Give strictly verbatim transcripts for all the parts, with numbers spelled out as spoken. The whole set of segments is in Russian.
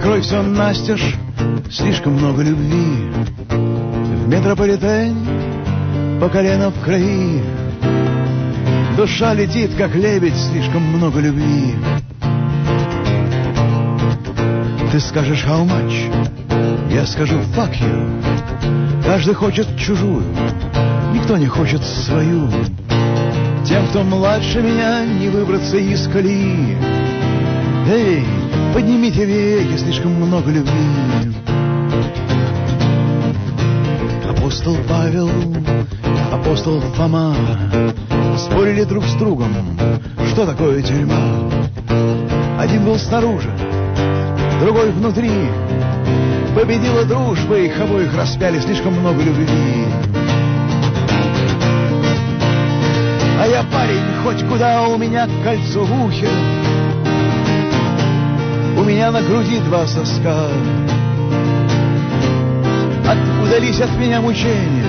Открой все настежь, слишком много любви. В метрополитене по колено в крови. Душа летит, как лебедь, слишком много любви. Ты скажешь how much, я скажу fuck you. Каждый хочет чужую, никто не хочет свою. Тем, кто младше меня, не выбраться из колеи. Эй, поднимите веки, слишком много любви. Апостол Павел, апостол Фома спорили друг с другом, что такое тюрьма. Один был снаружи, другой внутри. Победила дружба, их обоих распяли, слишком много любви. А я парень, хоть куда, у меня кольцо в ухе, у меня на груди два соска. От, удались от меня мучения,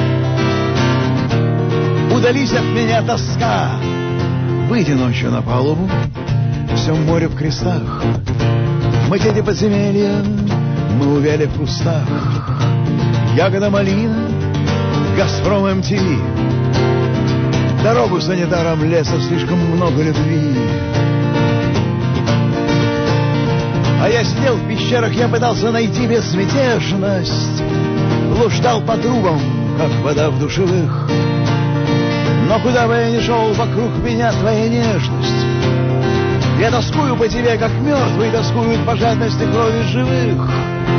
удались от меня тоска. Выйди ночью на палубу, все море в крестах. Мы дети подземелья, мы увяли в кустах. Ягода малина, Газпром эм ти ви. Дорогу санитарам леса, слишком много любви. А я сидел в пещерах, я пытался найти безмятежность. Блуждал по трубам, как вода в душевых. Но куда бы я ни шел, вокруг меня твоя нежность. Я тоскую по тебе, как мертвые тоскуют по жадности крови живых.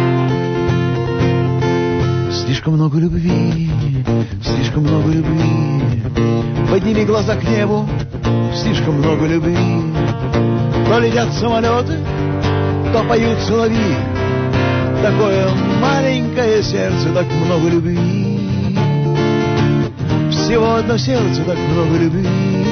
Слишком много любви, слишком много любви. Подними глаза к небу, слишком много любви. То летят самолеты, то поют соловьи. Такое маленькое сердце, так много любви. Всего одно сердце, так много любви.